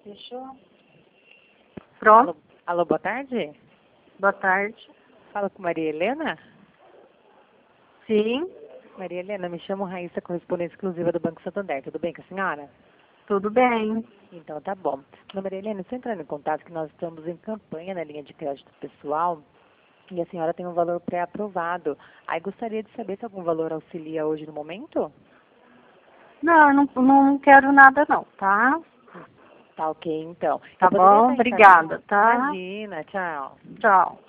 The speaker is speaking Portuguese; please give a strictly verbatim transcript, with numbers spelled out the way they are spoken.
Fechou? Pronto. Alô, alô, boa tarde. Boa tarde. Fala com Maria Helena? Sim, Maria Helena, me chamo Raíssa, correspondente exclusiva do Banco Santander. Tudo bem com a senhora? tudo bem. Então tá bom. Dona Maria Helena, estou entrando em contato que nós estamos em campanha na linha de crédito pessoal e a senhora tem um valor pré-aprovado. Aí gostaria de saber se algum valor auxilia hoje no momento? Não, não, não quero nada não, tá? Tá ok, então. Tá Eu poderia bom, estar obrigada, encaminhando- tá? Imagina, tchau. Tchau.